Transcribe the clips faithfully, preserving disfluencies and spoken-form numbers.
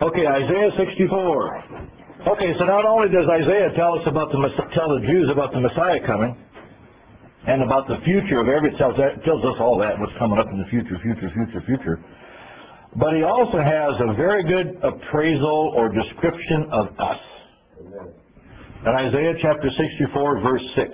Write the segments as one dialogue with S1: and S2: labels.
S1: Okay, Isaiah sixty-four. Okay, so not only does Isaiah tell us about the tell the Jews about the Messiah coming, and about the future of every tells that tells us all that what's coming up in the future, future, future, future. But he also has a very good appraisal or description of us. In Isaiah chapter sixty-four, verse six.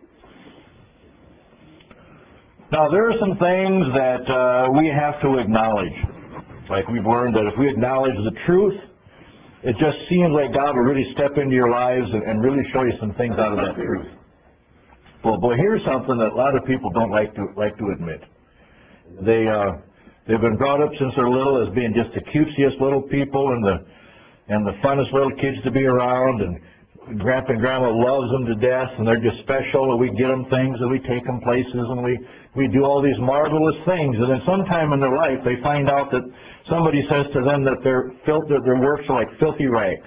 S1: Now there are some things that uh, we have to acknowledge. Like we've learned that if we acknowledge the truth, it just seems like God will really step into your lives and, and really show you some things out of that truth. Well, boy, here's something that a lot of people don't like to like to admit. They uh, they've been brought up since they're little as being just the cutesiest little people and the and the funnest little kids to be around, and Grandpa and Grandma loves them to death, and they're just special, and we get them things, and we take them places, and we we do all these marvelous things, and then sometime in their life they find out that somebody says to them that their filth, that their works are like filthy rags.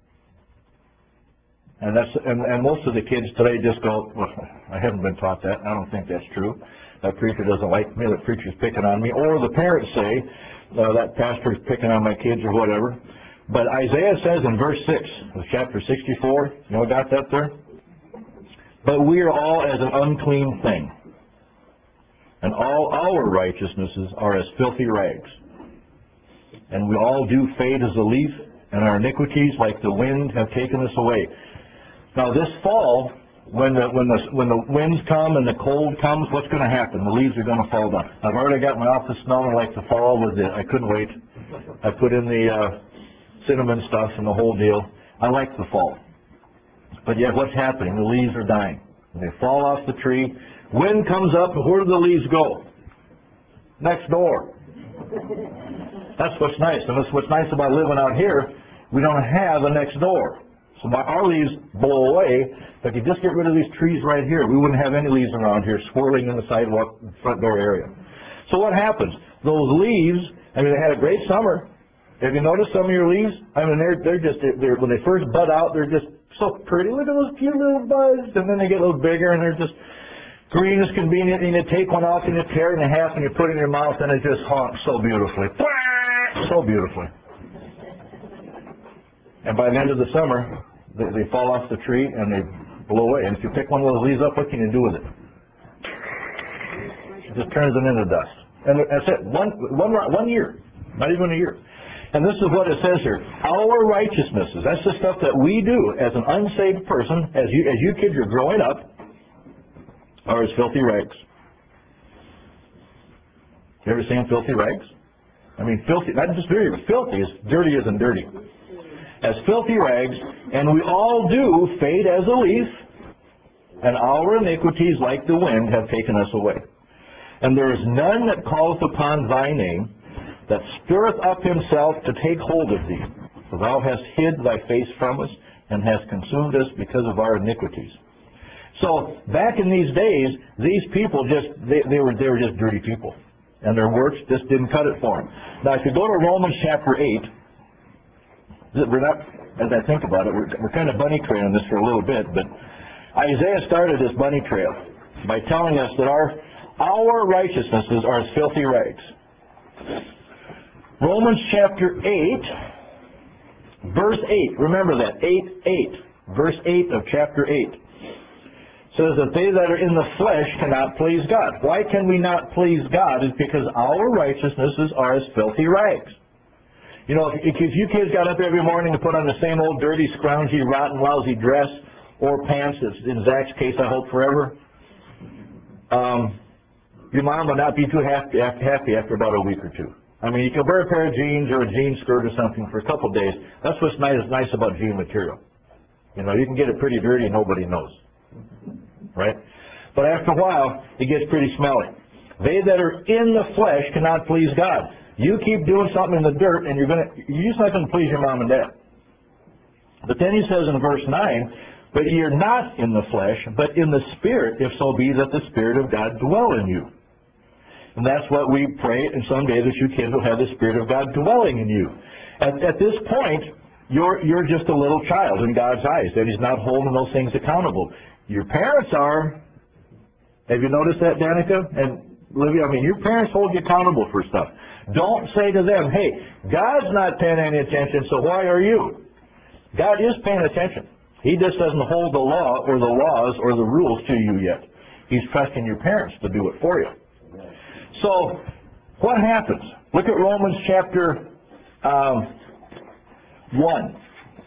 S1: And that's and, and most of the kids today just go, well, I haven't been taught that. I don't think that's true. That preacher doesn't like me. That preacher's picking on me. Or the parents say, uh, that pastor's picking on my kids or whatever. But Isaiah says in verse six of chapter sixty-four, you know, got that there? But we are all as an unclean thing, and all our righteousnesses are as filthy rags. And we all do fade as a leaf, and our iniquities like the wind have taken us away. Now this fall, when the when the when the winds come and the cold comes, what's going to happen? The leaves are going to fall down. I've already got my office smelling like the fall was it. I couldn't wait. I put in the uh, cinnamon stuff and the whole deal. I like the fall. But yet what's happening? The leaves are dying. They fall off the tree. Wind comes up, and where do the leaves go? Next door. That's what's nice. And that's what's nice about living out here. We don't have a next door. So my, our leaves blow away. If you just get rid of these trees right here, we wouldn't have any leaves around here swirling in the sidewalk front door area. So what happens? Those leaves, I mean, they had a great summer. Have you noticed some of your leaves? I mean, they're they're just they're when they first bud out, they're just so pretty. Look at those cute little buds, and then they get a little bigger, and they're just green as convenient. And you take one off and you tear it in half, and you put it in your mouth, and it just honks so beautifully, so beautifully. And by the end of the summer, they, they fall off the tree and they blow away. And if you pick one of those leaves up, what can you do with it? It just turns it into dust. And that's it. One one one year, not even a year. And this is what it says here. Our righteousnesses, that's the stuff that we do as an unsaved person, as you as you kids are growing up, are as filthy rags. You ever seen filthy rags? I mean, filthy, not just dirty, but filthy is dirty isn't dirty. As filthy rags, and we all do fade as a leaf, and our iniquities like the wind have taken us away. And there is none that calleth upon thy name, that stirreth up himself to take hold of thee. For thou hast hid thy face from us, and hast consumed us because of our iniquities. So back in these days, these people just they, they were they were just dirty people, and their works just didn't cut it for them. Now, if you go to Romans chapter eight, we're not, as I think about it, we're, we're kind of bunny trailing this for a little bit, but Isaiah started this bunny trail by telling us that our our righteousnesses are as filthy rags. Romans chapter eight, verse eight, remember that, eight, eight, verse eight of chapter eight, says that they that are in the flesh cannot please God. Why can we not please God? Is because our righteousnesses are as filthy rags. You know, if, if you kids got up every morning to put on the same old dirty, scroungy, rotten, lousy dress or pants, in Zach's case, I hope forever, um, your mom would not be too happy, happy after about a week or two. I mean, you can wear a pair of jeans or a jean skirt or something for a couple of days. That's what's nice, nice about jean material. You know, you can get it pretty dirty and nobody knows. Right? But after a while, it gets pretty smelly. They that are in the flesh cannot please God. You keep doing something in the dirt, and you're gonna you're just not going to please your mom and dad. But then he says in verse nine, but ye are not in the flesh, but in the Spirit, if so be that the Spirit of God dwell in you. And that's what we pray, and someday that you kids will have the Spirit of God dwelling in you. At, at this point, you're you're just a little child in God's eyes, that He's not holding those things accountable. Your parents are. Have you noticed that, Danica? And Olivia, I mean, your parents hold you accountable for stuff. Don't say to them, hey, God's not paying any attention, so why are you? God is paying attention. He just doesn't hold the law or the laws or the rules to you yet. He's trusting your parents to do it for you. So, what happens? Look at Romans chapter um, one.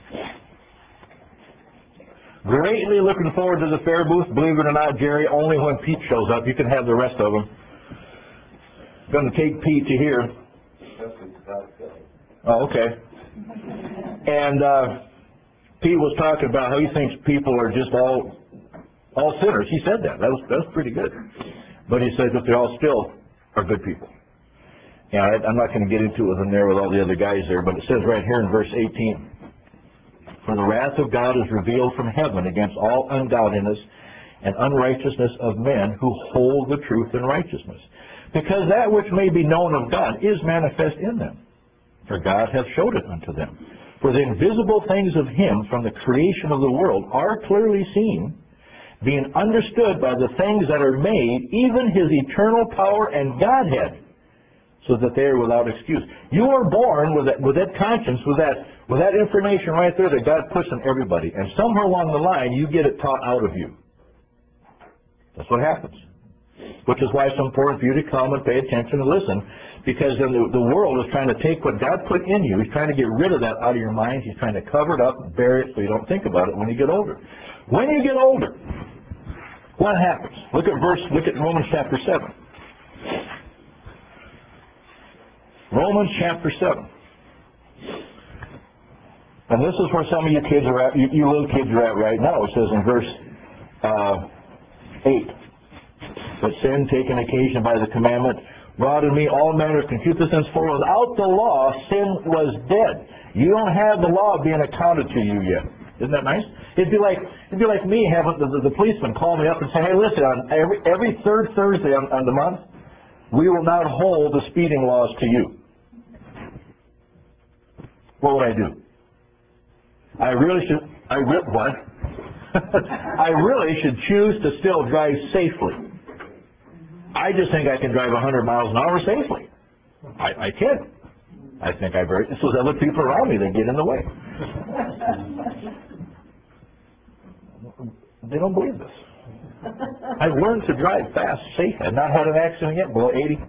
S1: Greatly looking forward to the fair booth. Believe it or not, Jerry, only when Pete shows up. You can have the rest of them. Going to take Pete to here. Oh, okay. And uh, Pete was talking about how he thinks people are just all all sinners. He said that. That was that was pretty good. But he said that they all still are good people. Yeah, I, I'm not going to get into it with him there with all the other guys there, but it says right here in verse eighteen. For the wrath of God is revealed from heaven against all ungodliness and unrighteousness of men who hold the truth in righteousness. Because that which may be known of God is manifest in them. For God hath showed it unto them. For the invisible things of him from the creation of the world are clearly seen, being understood by the things that are made, even his eternal power and Godhead, so that they are without excuse. You are born with that, with that conscience, with that, with that information right there that God puts in everybody. And somewhere along the line, you get it taught out of you. That's what happens. Which is why it's important for you to come and pay attention and listen, because then the, the world is trying to take what God put in you. He's trying to get rid of that out of your mind. He's trying to cover it up and bury it so you don't think about it when you get older. When you get older, what happens? Look at verse, look at Romans chapter seven. Romans chapter seven. And this is where some of you kids are at, you, you little kids are at right now. It says in verse uh, eight, but sin, taken occasion by the commandment, wrought in me all manner of concupiscence, for without the law sin was dead. You don't have the law being accounted to you yet. Isn't that nice? It'd be like it'd be like me having the, the, the policeman call me up and say, hey, listen, on every every third Thursday on, on the month, we will not hold the speeding laws to you. What would I do? I really should, I re what? I really should choose to still drive safely. I just think I can drive one hundred miles an hour safely. I, I can. I think I very, so the other people around me that get in the way. They don't believe this. I've learned to drive fast, safe. I've not had an accident yet, below eighty.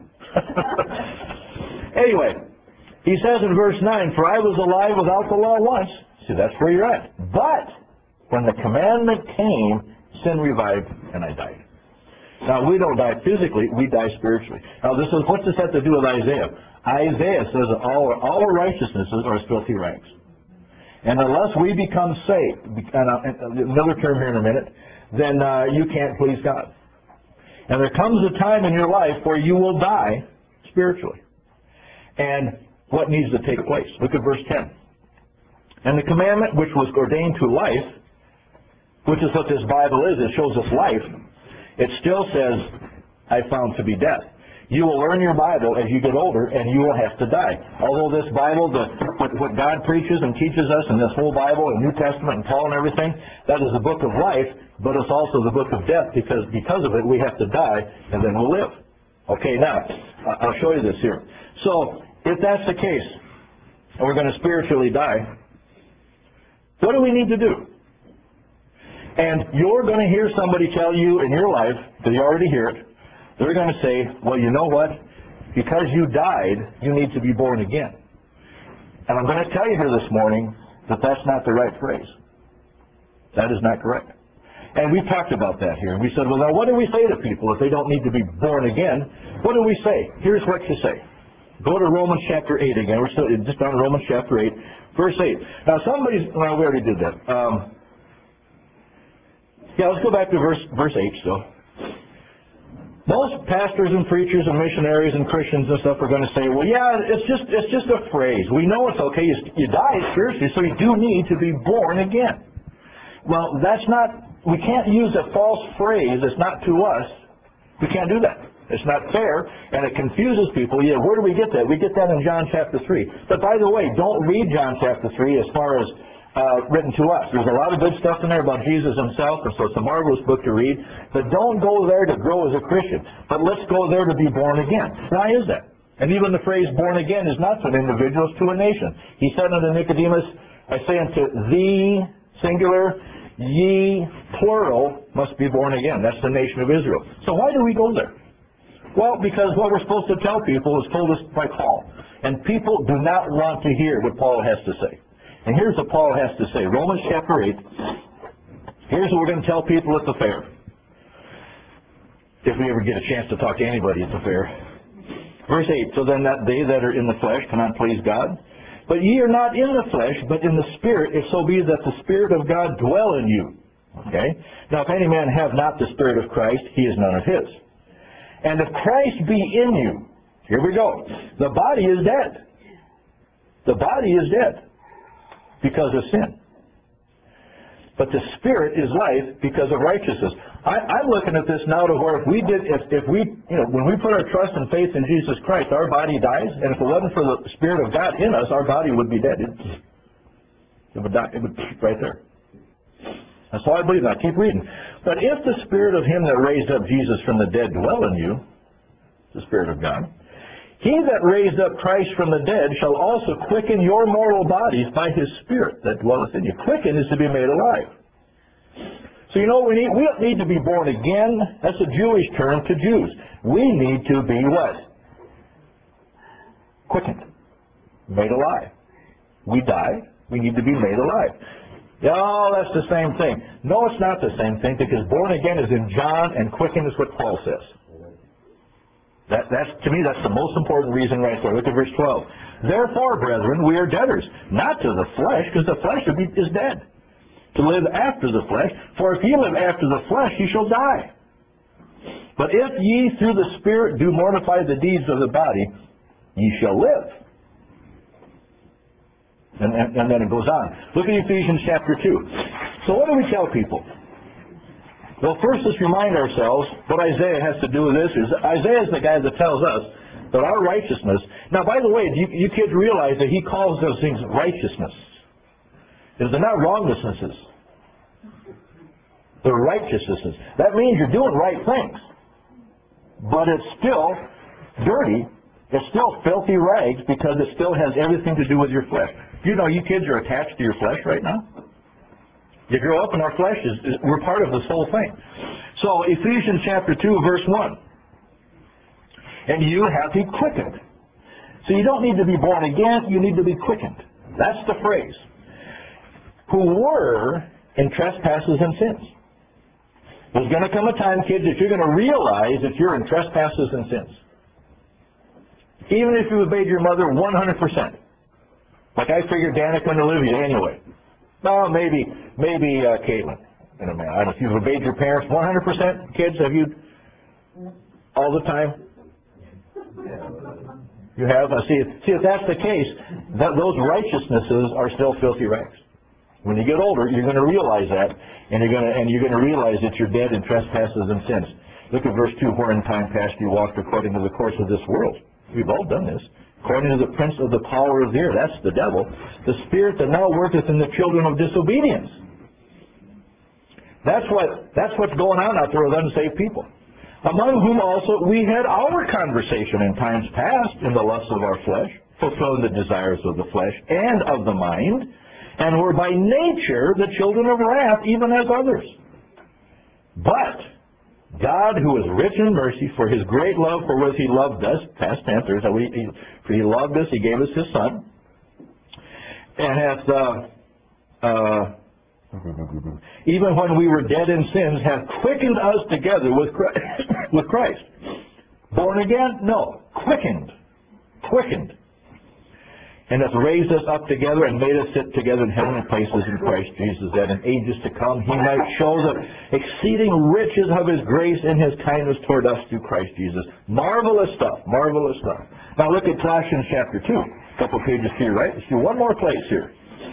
S1: Anyway, he says in verse nine, for I was alive without the law once. See, that's where you're at. But when the commandment came, sin revived, and I died. Now, we don't die physically, we die spiritually. Now, this is, what's this have to do with Isaiah? Isaiah says that all, all our righteousnesses are as filthy rags. And unless we become saved, and another term here in a minute, then uh, you can't please God. And there comes a time in your life where you will die spiritually. And what needs to take place? Look at verse ten. And the commandment which was ordained to life, which is what this Bible is, it shows us life, it still says, I found to be death. You will learn your Bible as you get older, and you will have to die. Although this Bible, the, what, what God preaches and teaches us in this whole Bible, and New Testament and Paul and everything, that is the book of life, but it's also the book of death, because because of it we have to die, and then we'll live. Okay, now, I'll show you this here. So, if that's the case, and we're going to spiritually die, what do we need to do? And you're going to hear somebody tell you in your life, because you already hear it, they're going to say, well, you know what? Because you died, you need to be born again. And I'm going to tell you here this morning that that's not the right phrase. That is not correct. And we talked about that here. And we said, well, now what do we say to people if they don't need to be born again? What do we say? Here's what you say. Go to Romans chapter eight again. We're still just on Romans chapter eight, verse eight. Now somebody's, well, we already did that. Um, yeah, let's go back to verse verse eight still. Most pastors and preachers and missionaries and Christians and stuff are going to say, well, yeah, it's just it's just a phrase. We know it's okay. You, you die spiritually, so you do need to be born again. Well, that's not, we can't use a false phrase. It's not to us. We can't do that. It's not fair, and it confuses people. Yeah, where do we get that? We get that in John chapter three. But by the way, don't read John chapter three as far as uh, written to us. There's a lot of good stuff in there about Jesus himself, and so it's a marvelous book to read. But don't go there to grow as a Christian. But let's go there to be born again. Why is that? And even the phrase born again is not to an individual, it's to a nation. He said unto Nicodemus, I say unto thee, singular, ye, plural, must be born again. That's the nation of Israel. So why do we go there? Well, because what we're supposed to tell people is told us by Paul. And people do not want to hear what Paul has to say. And here's what Paul has to say. Romans chapter eight. Here's what we're going to tell people at the fair. If we ever get a chance to talk to anybody at the fair. Verse eight, so then that they that are in the flesh cannot please God. But ye are not in the flesh, but in the Spirit, if so be that the Spirit of God dwell in you. Okay? Now if any man have not the Spirit of Christ, he is none of his. And if Christ be in you, here we go, the body is dead. The body is dead because of sin. But the Spirit is life because of righteousness. I, I'm looking at this now to where if we did, if, if we, you know, when we put our trust and faith in Jesus Christ, our body dies, and if it wasn't for the Spirit of God in us, our body would be dead. It, it would die. It would right there. That's all I believe. Now keep reading. But if the Spirit of Him that raised up Jesus from the dead dwell in you, the Spirit of God, He that raised up Christ from the dead shall also quicken your mortal bodies by His Spirit that dwelleth in you. Quicken is to be made alive. So you know what we need? We don't need to be born again. That's a Jewish term to Jews. We need to be what? Quickened. Made alive. We die. We need to be made alive. Oh, that's the same thing. No, it's not the same thing, because born again is in John and quicken is what Paul says. That, that's, to me, that's the most important reason right there. Look at verse twelve. Therefore, brethren, we are debtors, not to the flesh, because the flesh is dead, to live after the flesh. For if ye live after the flesh, ye shall die. But if ye through the Spirit do mortify the deeds of the body, ye shall live. And, and, and then it goes on. Look at Ephesians chapter two. So what do we tell people? Well, first let's remind ourselves what Isaiah has to do with this. Is Isaiah is the guy that tells us that our righteousness... Now, by the way, you, you kids realize that he calls those things righteousness. They're not wrongnesses. They're righteousnesses. That means you're doing right things. But it's still dirty. It's still filthy rags because it still has everything to do with your flesh. You know, you kids are attached to your flesh right now. You grow up and our flesh is, is, we're part of this whole thing. So, Ephesians chapter two, verse one. And you have He quickened. So you don't need to be born again, you need to be quickened. That's the phrase. Who were in trespasses and sins. There's going to come a time, kids, that you're going to realize that you're in trespasses and sins. Even if you obeyed your mother one hundred percent. Like I figured Danica and Olivia anyway. Well, maybe, maybe uh, Caitlin. I don't know if you've obeyed your parents one hundred percent, kids, have you? All the time? You have? Uh, see, see, if that's the case, that, those righteousnesses are still filthy rags. When you get older, you're going to realize that, and you're going to and you're going to realize that you're dead in trespasses and sins. Look at verse two. Where in time past you walked according to the course of this world. We've all done this. According to the prince of the power of the air, that's the devil, the spirit that now worketh in the children of disobedience. That's what that's what's going on out there with unsaved people. Among whom also we had our conversation in times past in the lusts of our flesh, fulfilling the desires of the flesh and of the mind, and were by nature the children of wrath, even as others. But God, who is rich in mercy, for His great love wherewith He loved us, past tense, there's how we, he, for He loved us, He gave us His Son, and hath, uh, uh, even when we were dead in sins, hath quickened us together with Christ. with Christ. Born again? No. Quickened. Quickened. And hath raised us up together and made us sit together in heavenly places in Christ Jesus, that in ages to come He might show the exceeding riches of His grace and His kindness toward us through Christ Jesus. Marvelous stuff. Marvelous stuff. Now look at Colossians chapter two. A couple pages here, right? Let's do one more place here.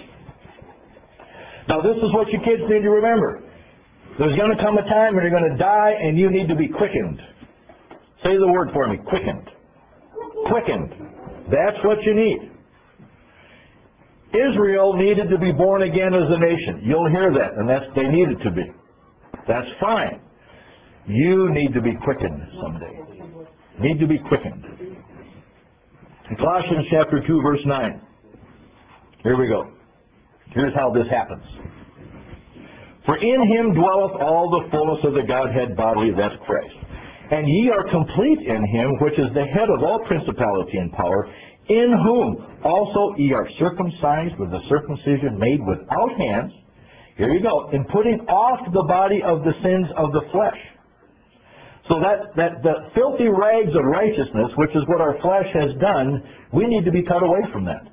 S1: Now this is what you kids need to remember. There's going to come a time when you're going to die and you need to be quickened. Say the word for me. Quickened. Quickened. That's what you need. Israel needed to be born again as a nation. You'll hear that, and that's they needed to be. That's fine. You need to be quickened someday. Need to be quickened. In Colossians chapter two, verse nine. Here we go. Here's how this happens. For in him dwelleth all the fullness of the Godhead bodily, that's Christ. And ye are complete in him, which is the head of all principality and power, in whom also ye are circumcised with the circumcision made without hands. Here you go. In putting off the body of the sins of the flesh. So that, that the filthy rags of righteousness, which is what our flesh has done, we need to be cut away from that.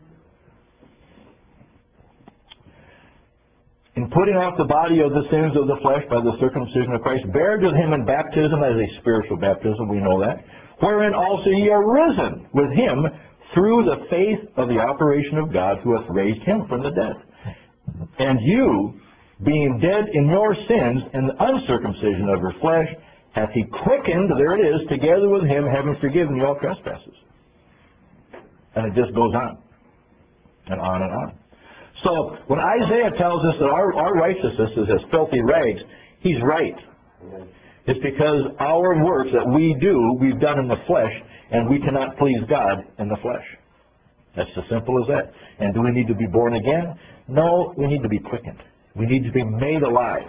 S1: In putting off the body of the sins of the flesh by the circumcision of Christ, buried with him in baptism as a spiritual baptism, we know that, wherein also ye are risen with him through the faith of the operation of God who hath raised him from the dead. And you, being dead in your sins and the uncircumcision of your flesh, hath he quickened, there it is, together with him, having forgiven you all trespasses. And it just goes on, and on and on. So, when Isaiah tells us that our, our righteousness is as filthy rags, he's right. It's because our works that we do, we've done in the flesh, and we cannot please God in the flesh. That's as simple as that. And do we need to be born again? No, we need to be quickened. We need to be made alive.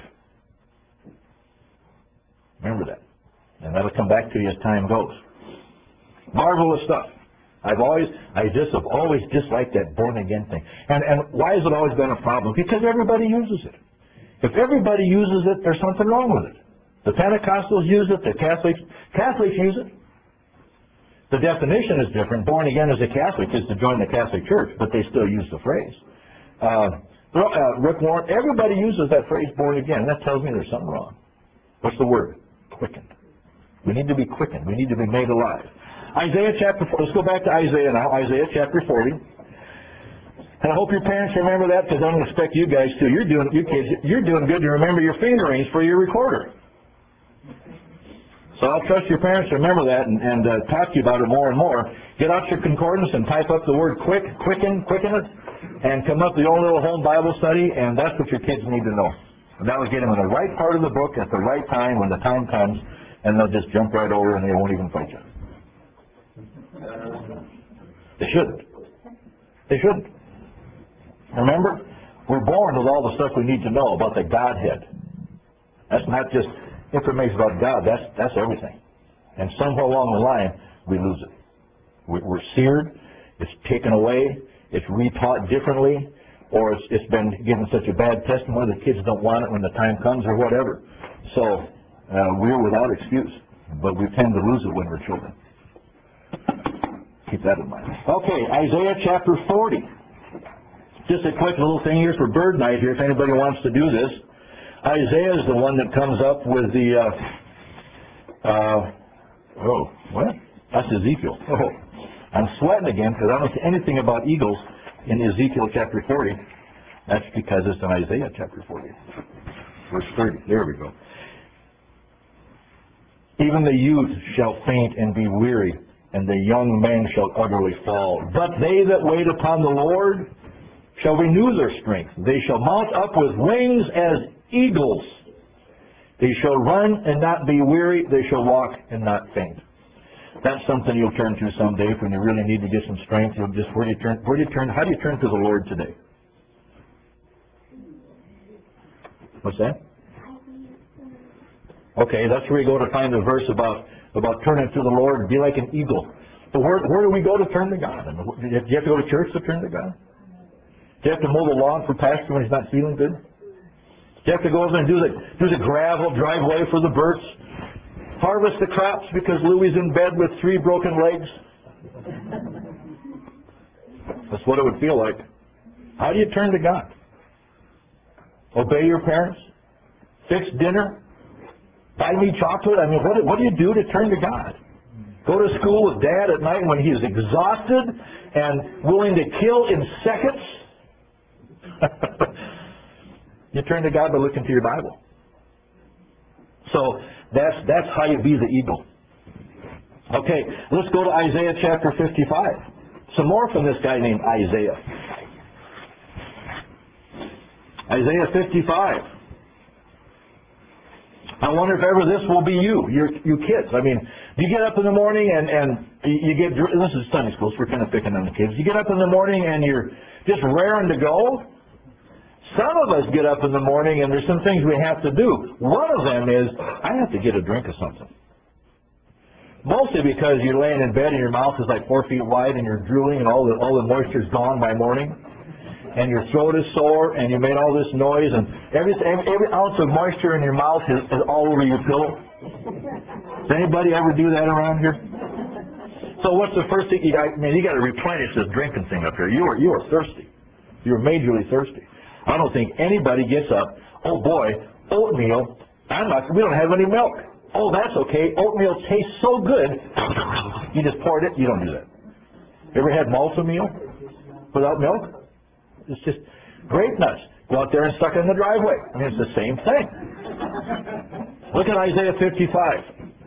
S1: Remember that. And that'll come back to you as time goes. Marvelous stuff. I've always, I just have always disliked that born again thing. And, and why has it always been a problem? Because everybody uses it. If everybody uses it, there's something wrong with it. The Pentecostals use it, the Catholics, Catholics use it. The definition is different. Born again as a Catholic is to join the Catholic Church, but they still use the phrase. Uh, uh, Rick Warren, everybody uses that phrase, born again. That tells me there's something wrong. What's the word? Quickened. We need to be quickened. We need to be made alive. Isaiah chapter four. Let's go back to Isaiah now. Isaiah chapter forty. And I hope your parents remember that, because I'm going to expect you guys to. You're doing, you kids, you're doing good to remember your fingerings for your recorder. So I'll trust your parents to remember that and, and uh, talk to you about it more and more. Get out your concordance and type up the word quick, quicken, quicken it, and come up with your own little home Bible study, and that's what your kids need to know. And that will get them in the right part of the book at the right time when the time comes, and they'll just jump right over and they won't even fight you. They shouldn't. They shouldn't. Remember, we're born with all the stuff we need to know about the Godhead. That's not just information about God. That's that's everything. And somewhere along the line, we lose it. We're seared. It's taken away. It's retaught differently, or it's, it's been given such a bad testimony the kids don't want it when the time comes, or whatever. So uh, we're without excuse, but we tend to lose it when we're children. Keep that in mind. Okay, Isaiah chapter forty. Just a quick little thing here for bird night here, if anybody wants to do this. Isaiah is the one that comes up with the, uh, uh, oh, what? That's Ezekiel. Oh, I'm sweating again because I don't see anything about eagles in Ezekiel chapter forty. That's because it's in Isaiah chapter forty. Verse thirty. There we go. Even the youth shall faint and be weary, and the young men shall utterly fall. But they that wait upon the Lord shall renew their strength. They shall mount up with wings as eagles. They shall run and not be weary. They shall walk and not faint. That's something you'll turn to someday when you really need to get some strength. You'll just, where do you turn? Where do you turn? How do you turn to the Lord today? What's that? Okay, that's where you go to find the verse about about turning to the Lord and be like an eagle. But where where do we go to turn to God? And do you have to go to church to turn to God? Do you have to mow the lawn for pastor when he's not feeling good? Do you have to go over and do the do the gravel driveway for the birds? Harvest the crops because Louie's in bed with three broken legs? That's what it would feel like. How do you turn to God? Obey your parents? Fix dinner? Buy me chocolate? I mean, what, what do you do to turn to God? Go to school with Dad at night when he is exhausted and willing to kill in seconds? You turn to God by looking to your Bible. So that's that's how you be the eagle. Okay, let's go to Isaiah chapter fifty-five. Some more from this guy named Isaiah. Isaiah fifty-five. I wonder if ever this will be you, your, you kids. I mean, you get up in the morning and, and you get, this is Sunday school, so we're kind of picking on the kids. You get up in the morning and you're just raring to go. Some of us get up in the morning and there's some things we have to do. One of them is, I have to get a drink of something. Mostly because you're laying in bed and your mouth is like four feet wide and you're drooling and all the, all the moisture's gone by morning. And your throat is sore, and you made all this noise, and every, every, every ounce of moisture in your mouth is, is all over your pillow. Does anybody ever do that around here? So what's the first thing you got? Man, you got to replenish this drinking thing up here. You are you are thirsty. You're majorly thirsty. I don't think anybody gets up. Oh boy, oatmeal. I'm not. We don't have any milk. Oh, that's okay. Oatmeal tastes so good. You just poured it. You don't do that. Ever had malta meal without milk? It's just grape nuts. Go out there and stuck in the driveway. I mean, it's the same thing. Look at Isaiah fifty-five.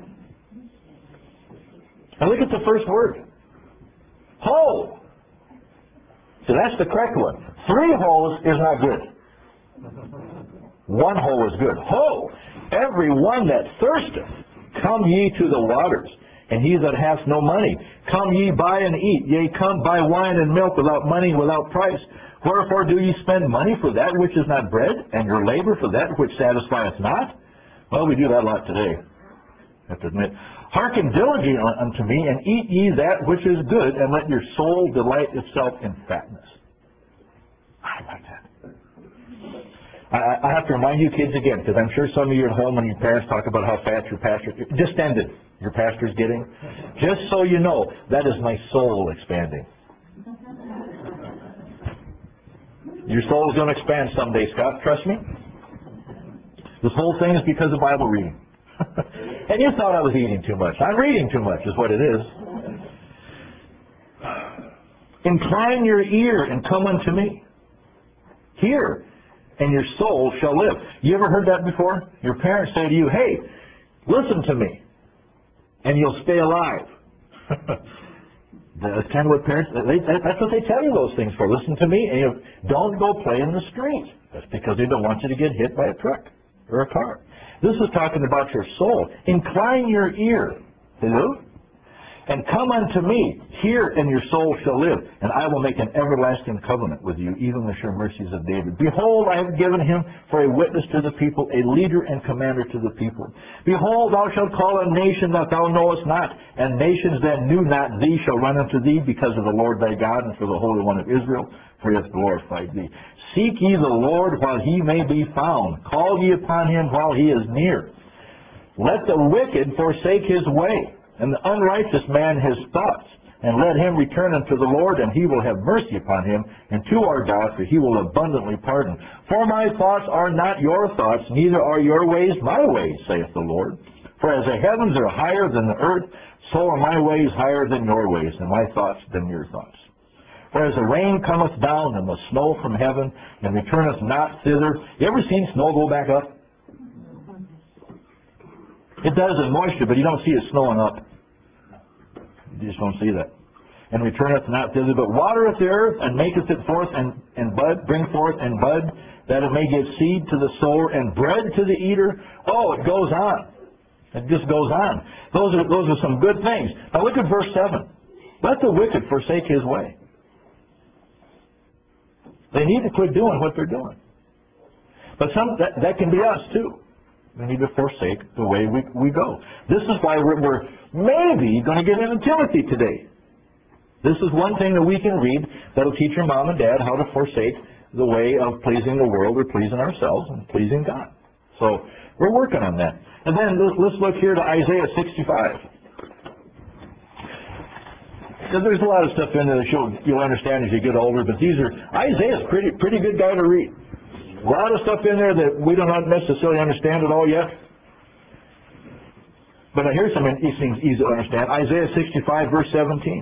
S1: And look at the first word. Ho! So that's the correct one. Three hoes is not good. One hoe is good. Ho! Every one that thirsteth, come ye to the waters. And he that hath no money, come ye buy and eat. Yea, come buy wine and milk without money, without price. Wherefore do ye spend money for that which is not bread, and your labor for that which satisfieth not? Well, we do that a lot today, I have to admit. Hearken diligently unto me, and eat ye that which is good, and let your soul delight itself in fatness. I like that. I, I have to remind you kids again, because I'm sure some of you at home when your parents talk about how fat your pastor, just ended, your pastor's getting. Just so you know, that is my soul expanding. Your soul is going to expand someday, Scott. Trust me. This whole thing is because of Bible reading. And you thought I was eating too much. I'm reading too much is what it is. Incline your ear and come unto me. Hear, and your soul shall live. You ever heard that before? Your parents say to you, hey, listen to me, and you'll stay alive. That's kind of what parents, they, that's what they tell you those things for. Listen to me, and you don't go play in the street. That's because they don't want you to get hit by a truck or a car. This is talking about your soul. Incline your ear. Hello? And come unto me, hear, and your soul shall live, and I will make an everlasting covenant with you, even the sure mercies of David. Behold, I have given him for a witness to the people, a leader and commander to the people. Behold, thou shalt call a nation that thou knowest not, and nations that knew not thee shall run unto thee, because of the Lord thy God and for the Holy One of Israel, for he hath glorified thee. Seek ye the Lord while he may be found. Call ye upon him while he is near. Let the wicked forsake his way, and the unrighteous man his thoughts, and let him return unto the Lord, and he will have mercy upon him, and to our God, for he will abundantly pardon. For my thoughts are not your thoughts, neither are your ways my ways, saith the Lord. For as the heavens are higher than the earth, so are my ways higher than your ways, and my thoughts than your thoughts. For as the rain cometh down, and the snow from heaven, and returneth not thither. You ever seen snow go back up? It does in moisture, but you don't see it snowing up. You just don't see that. And returneth not thither, but watereth the earth, and maketh it forth and, and bud, bring forth and bud, that it may give seed to the sower, and bread to the eater. Oh, it goes on. It just goes on. Those are, those are some good things. Now look at verse seven. Let the wicked forsake his way. They need to quit doing what they're doing. But some that, that can be us too. We need to forsake the way we, we go. This is why we're, we're maybe going to get into Timothy today. This is one thing that we can read that'll teach your mom and dad how to forsake the way of pleasing the world or pleasing ourselves and pleasing God. So we're working on that. And then let's, let's look here to Isaiah sixty-five. Because there's a lot of stuff in there that you'll, you'll understand as you get older, but these are, Isaiah's a pretty, pretty good guy to read. A lot of stuff in there that we don't necessarily understand at all yet. But here's some things easy to understand. Isaiah sixty-five, verse seventeen.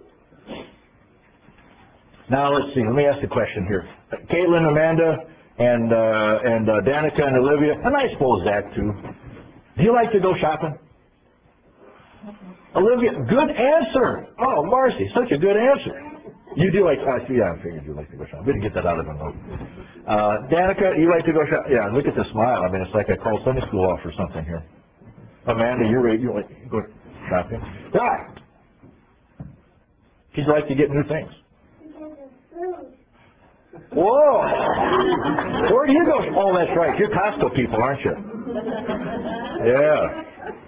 S1: Now let's see. Let me ask the question here. Caitlin, Amanda, and uh, and uh, Danica, and Olivia, and I suppose Zach too. Do you like to go shopping? Olivia, good answer. Oh, Marcy, such a good answer. You do like, uh, yeah, I figured you like to go shopping. We didn't get that out of the note. Uh, Danica, you like to go shop? Yeah, look at the smile. I mean, it's like I called Sunday school off or something here. Amanda, you're ready. You like to go shopping? Why? She'd like to get new things. Whoa! Where do you go? Oh, that's right. You're Costco people, aren't you? Yeah.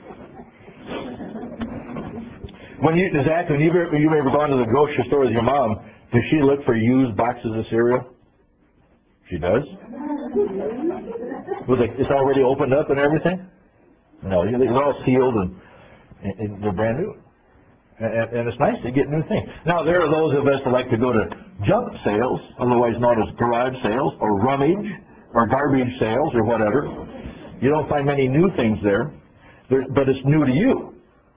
S1: When you, Zach, when you've ever, you've ever gone to the grocery store with your mom, does she look for used boxes of cereal? She does? With it, it's already opened up and everything? No, they're all sealed and, and, and they're brand new. And, and it's nice to get new things. Now, there are those of us that like to go to junk sales, otherwise known as garage sales, or rummage, or garbage sales, or whatever. You don't find many new things there, there but it's new to you.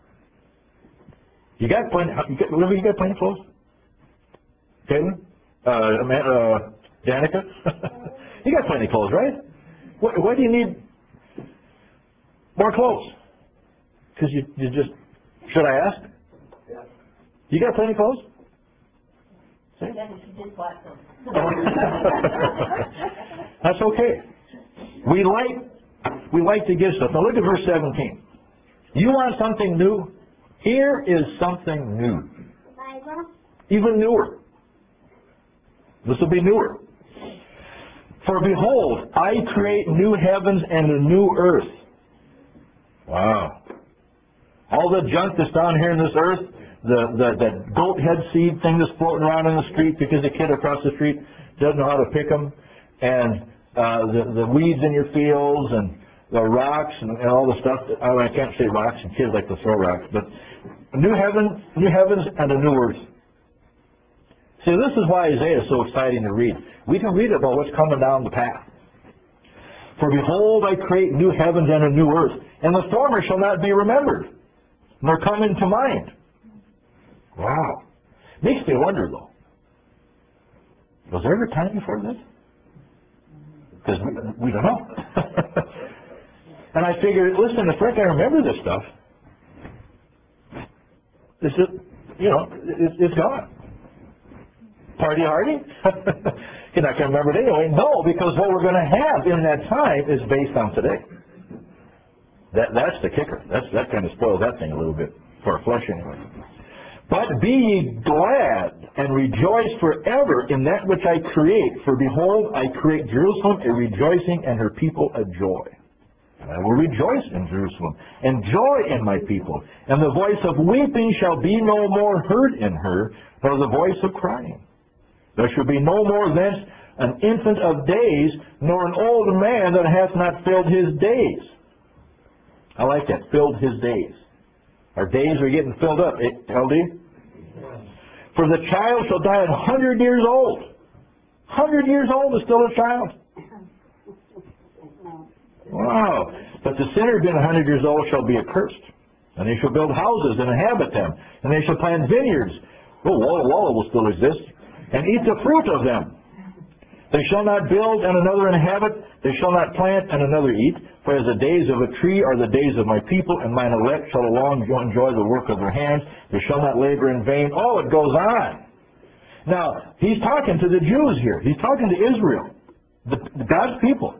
S1: You got plenty, you got, Olivia, you got plenty of clothes? Caitlin? Uh, uh, Danica? You got plenty of clothes, right? Why, why do you need more clothes? Because you, you just, should I ask? Yeah. You got plenty of clothes? See? That's okay. We like, we like to give stuff. Now look at verse seventeen. You want something new? Here is something new. Even newer. This will be newer. For behold, I create new heavens and a new earth. Wow. All the junk that's down here in this earth, the, the, that goat head seed thing that's floating around in the street because the kid across the street doesn't know how to pick them, and uh, the, the weeds in your fields, and the rocks, and, and all the stuff. That, I, mean, I can't say rocks, and kids like to throw rocks, but new heaven, new heavens and a new earth. See, this is why Isaiah is so exciting to read. We can read about what's coming down the path. For behold, I create new heavens and a new earth, and the former shall not be remembered, nor come into mind. Wow. Makes me wonder, though. Was there ever time before this? Because we, we don't know. And I figured, listen, if I can remember this stuff, this is, you know, it, it's gone. Party hardy? You're not going to remember it anyway. No, because what we're going to have in that time is based on today. That, that's the kicker. That's, that kind of spoils that thing a little bit, for our flesh anyway. But be ye glad and rejoice forever in that which I create. For behold, I create Jerusalem a rejoicing and her people a joy. And I will rejoice in Jerusalem and joy in my people. And the voice of weeping shall be no more heard in her, nor the voice of crying. There shall be no more thence an infant of days, nor an old man that hath not filled his days. I like that, filled his days. Our days are getting filled up, L D. For the child shall die a hundred years old. Hundred years old is still a child. Wow. But the sinner being a hundred years old shall be accursed. And they shall build houses and inhabit them. And they shall plant vineyards. Oh, Walla Walla will still exist. And eat the fruit of them. They shall not build and another inhabit. They shall not plant and another eat. For as the days of a tree are the days of my people, and mine elect shall long enjoy the work of their hands. They shall not labor in vain. Oh, it goes on. Now, he's talking to the Jews here. He's talking to Israel, the, God's people.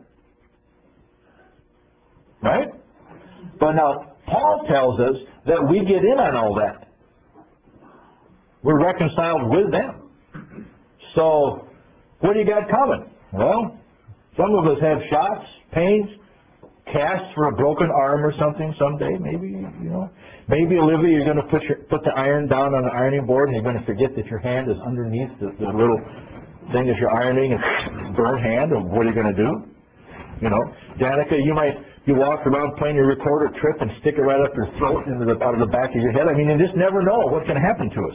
S1: Right? But now, Paul tells us that we get in on all that. We're reconciled with them. So, what do you got coming? Well, some of us have shots, pains, casts for a broken arm or something someday, maybe, you know. Maybe, Olivia, you're going to put your put the iron down on the ironing board and you're going to forget that your hand is underneath the, the little thing that you're ironing and burn hand, and what are you going to do? You know, Danica, you might, you walk around playing your recorder, trip and stick it right up your throat into the, out of the back of your head. I mean, you just never know what's going to happen to us.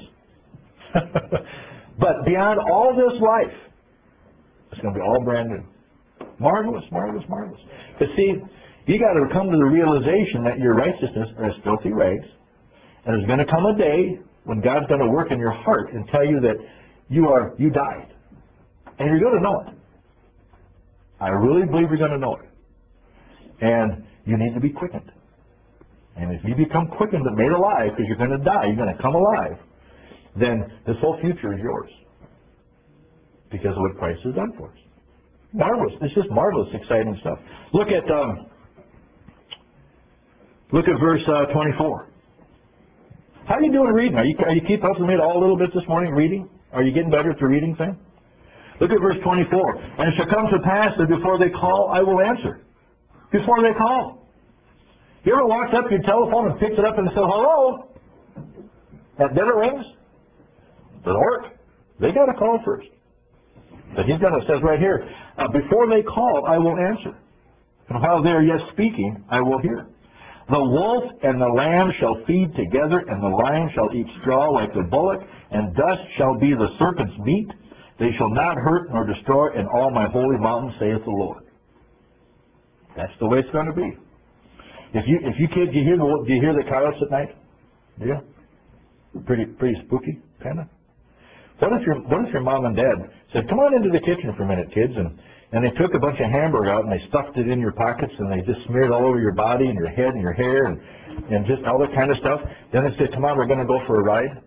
S1: But beyond all this life, it's going to be all brand new. Marvelous, marvelous, marvelous. But see, you got to come to the realization that your righteousness is filthy rags, and there's going to come a day when God's going to work in your heart and tell you that you are you died, and you're going to know it. I really believe you're going to know it, and you need to be quickened. And if you become quickened and made alive, because you're going to die, you're going to come alive, then this whole future is yours because of what Christ has done for us. Marvelous. It's just marvelous, exciting stuff. Look at um, look at verse uh, twenty-four. How are you doing reading? Are you, are you keep up with me at all a little bit this morning reading? Are you getting better at the reading thing? Look at verse twenty-four. And it shall come to pass that before they call, I will answer. Before they call. You ever walked up to your telephone and picked it up and said, hello? And then it rings? Doesn't work. They got to call first. But he's going to, says right here, uh, before they call, I will answer. And while they are yet speaking, I will hear. The wolf and the lamb shall feed together, and the lion shall eat straw like the bullock, and dust shall be the serpent's meat. They shall not hurt nor destroy in all my holy mountain, saith the Lord. That's the way it's going to be. If you if you kids, do you hear the do you hear the coyotes at night? Yeah, pretty pretty spooky, kind of. What if your what if your mom and dad said, "Come on into the kitchen for a minute, kids," and and they took a bunch of hamburger out and they stuffed it in your pockets and they just smeared it all over your body and your head and your hair and and just all that kind of stuff. Then they said, "Come on, we're going to go for a ride."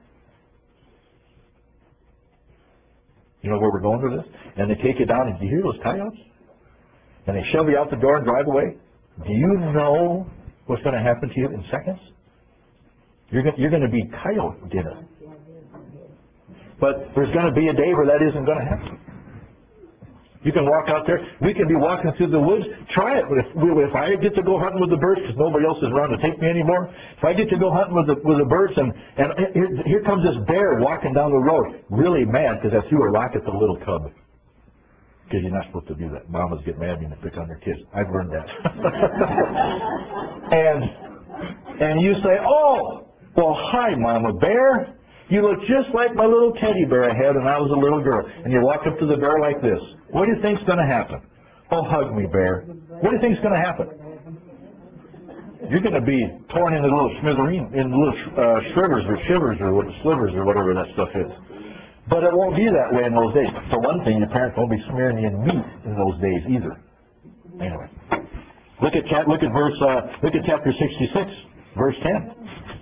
S1: You know where we're going with this? And they take you down and do you hear those coyotes? And they shove you out the door and drive away. Do you know what's going to happen to you in seconds? You're going, you're going to be coyote dinner. But there's going to be a day where that isn't going to happen. You can walk out there. We can be walking through the woods. Try it. If, if I get to go hunting with the birds because nobody else is around to take me anymore, if I get to go hunting with the, with the birds and, and here, here comes this bear walking down the road, really mad because I threw a rock at the little cub. Because you're not supposed to do that. Mamas get mad when they pick on their kids. I've learned that. and and you say, "Oh, well, hi, Mama Bear. You look just like my little teddy bear I had when I was a little girl." And you walk up to the bear like this. What do you think's going to happen? "Oh, hug me, bear." What do you think's going to happen? You're going to be torn into little smithereen, in little uh, shrivers or shivers or what, slivers or whatever that stuff is. But it won't be that way in those days. For one thing, your parents won't be smearing you in meat in those days either. Anyway, look at chap, look at verse, uh, look at chapter sixty-six, verse ten.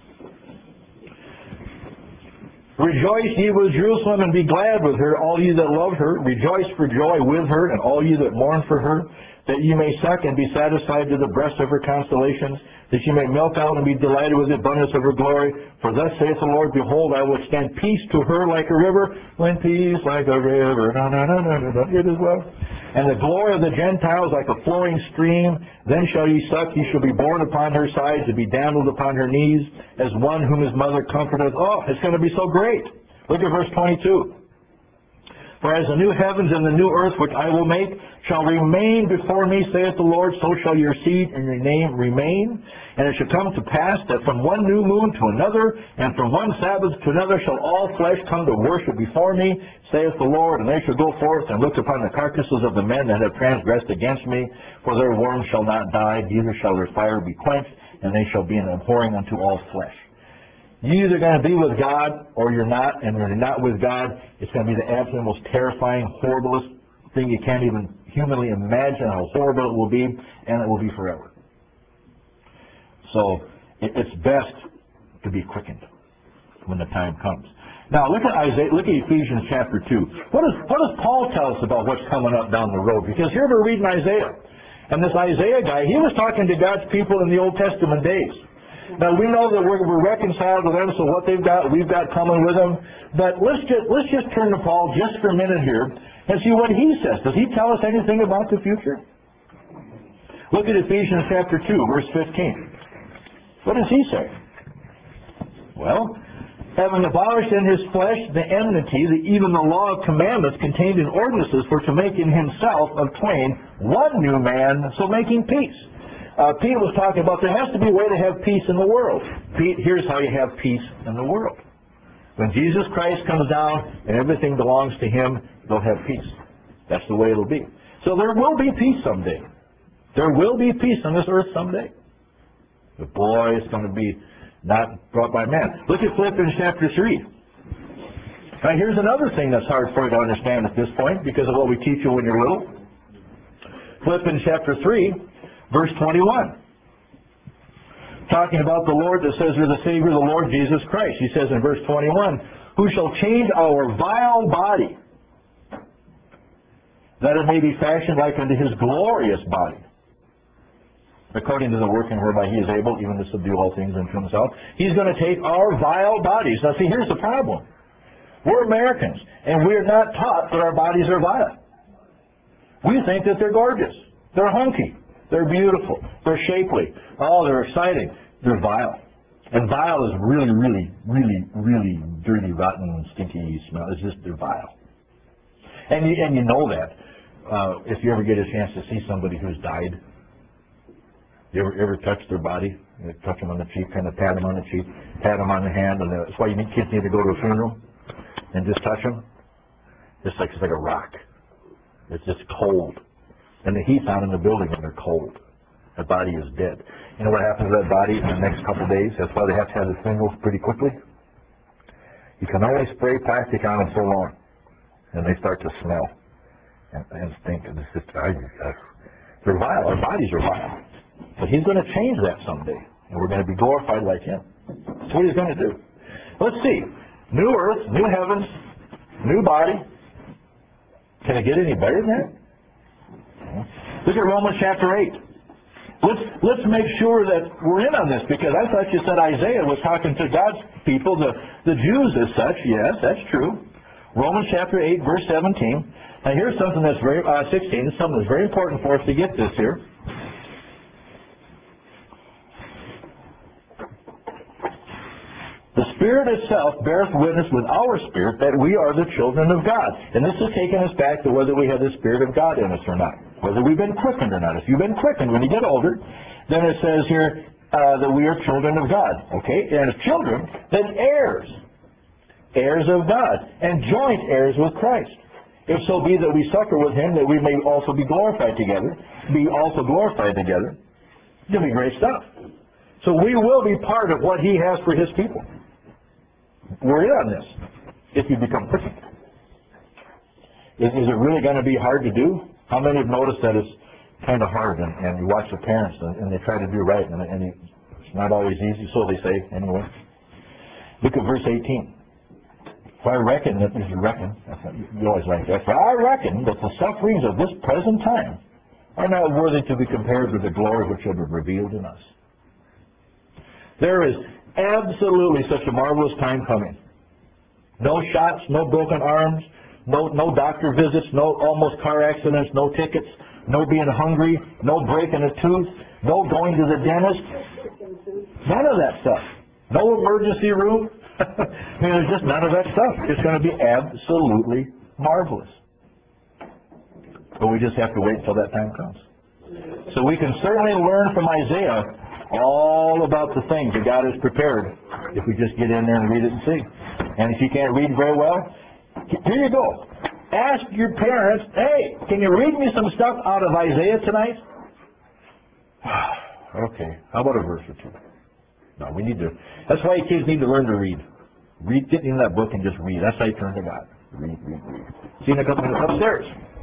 S1: Rejoice ye with Jerusalem and be glad with her, all ye that love her. Rejoice for joy with her, and all ye that mourn for her, that ye may suck and be satisfied to the breast of her consolations, that ye may milk out and be delighted with the abundance of her glory. For thus saith the Lord, behold, I will extend peace to her like a river, when peace like a river, no, no, no, no, no, no, it is well. And the glory of the Gentiles like a flowing stream. Then shall ye suck, ye shall be borne upon her sides, and be dandled upon her knees, as one whom his mother comforteth. Oh, it's going to be so great. Look at verse twenty-two. For as the new heavens and the new earth which I will make shall remain before me, saith the Lord, so shall your seed and your name remain. And it shall come to pass that from one new moon to another, and from one Sabbath to another, shall all flesh come to worship before me, saith the Lord. And they shall go forth and look upon the carcasses of the men that have transgressed against me, for their worms shall not die, neither shall their fire be quenched, and they shall be an abhorring unto all flesh. You're either going to be with God or you're not, and when you're not with God, it's going to be the absolute most terrifying, horriblest thing you can't even humanly imagine how horrible it will be, and it will be forever. So it's best to be quickened when the time comes. Now look at Isaiah. Look at Ephesians chapter two. What does what does Paul tell us about what's coming up down the road? Because here we're reading Isaiah, and this Isaiah guy, he was talking to God's people in the Old Testament days. Now we know that we're, we're reconciled with them, so what they've got, we've got coming with them. But let's just let's just turn to Paul just for a minute here and see what he says. Does he tell us anything about the future? Look at Ephesians chapter two, verse fifteen. What does he say? Well, having abolished in his flesh the enmity, the, even the law of commandments contained in ordinances, for to make in himself of twain one new man, so making peace. Uh, Pete was talking about there has to be a way to have peace in the world. Pete, here's how you have peace in the world. When Jesus Christ comes down and everything belongs to him, they'll have peace. That's the way it'll be. So there will be peace someday. There will be peace on this earth someday. But boy, it's going to be not brought by man. Look at Philippians chapter three. Now here's another thing that's hard for you to understand at this point because of what we teach you when you're little. Philippians chapter three. Verse twenty-one, talking about the Lord that says you're the Savior, the Lord Jesus Christ. He says in verse twenty-one, who shall change our vile body that it may be fashioned like unto his glorious body, according to the working whereby he is able even to subdue all things unto himself. He's going to take our vile bodies. Now see, here's the problem. We're Americans, and we're not taught that our bodies are vile. We think that they're gorgeous. They're hunky. They're beautiful. They're shapely. Oh, they're exciting. They're vile. And vile is really, really, really, really dirty, rotten, stinky smell. It's just, they're vile. And you, and you know that uh, if you ever get a chance to see somebody who's died. You ever, ever touch their body? You touch them on the cheek, kind of pat them on the cheek, pat them on the hand, and that's why you need, kids need to go to a funeral and just touch them. It's like, it's like a rock. It's just cold. And the heat's on in the building and they're cold. The body is dead. You know what happens to that body in the next couple of days? That's why they have to have the funerals pretty quickly. You can only spray plastic on them so long, and they start to smell and, and stink. And it's just, I, I, they're vile. Our bodies are vile. But he's going to change that someday, and we're going to be glorified like him. That's what he's going to do. Let's see. New earth, new heavens, new body. Can it get any better than that? Look at Romans chapter eight. Let's, let's make sure that we're in on this, because I thought you said Isaiah was talking to God's people, the, the Jews as such. Yes, that's true. Romans chapter eight, verse seventeen. Now here's something that's very, uh, sixteen, something that's very important for us to get this here. The Spirit itself beareth witness with our spirit that we are the children of God. And this is taking us back to whether we have the Spirit of God in us or not. Whether we've been quickened or not. If you've been quickened when you get older, then it says here uh, that we are children of God. Okay? And if children, then heirs. Heirs of God. And joint heirs with Christ. If so be that we suffer with him, that we may also be glorified together. Be also glorified together. It'll be great stuff. So we will be part of what he has for his people. We're in on this. If you become quickened. Is, is it really going to be hard to do? How many have noticed that it's kind of hard, and, and you watch the parents, and, and they try to do right, and, and it's not always easy, so they say, anyway. Look at verse eighteen. For I reckon that, if you reckon, you always like that, for I reckon that the sufferings of this present time are not worthy to be compared with the glory which shall be revealed in us. There is absolutely such a marvelous time coming. No shots, no broken arms, No, no doctor visits, no almost car accidents, no tickets, no being hungry, no breaking a tooth, no going to the dentist. None of that stuff. No emergency room. I mean, there's just none of that stuff. It's going to be absolutely marvelous. But we just have to wait until that time comes. So we can certainly learn from Isaiah all about the things that God has prepared if we just get in there and read it and see. And if you can't read very well, here you go. Ask your parents, hey, can you read me some stuff out of Isaiah tonight? Okay, how about a verse or two? No, we need to, that's why kids need to learn to read. Read, get in that book and just read. That's how you turn to God. Read, read, read. See you in a couple minutes upstairs.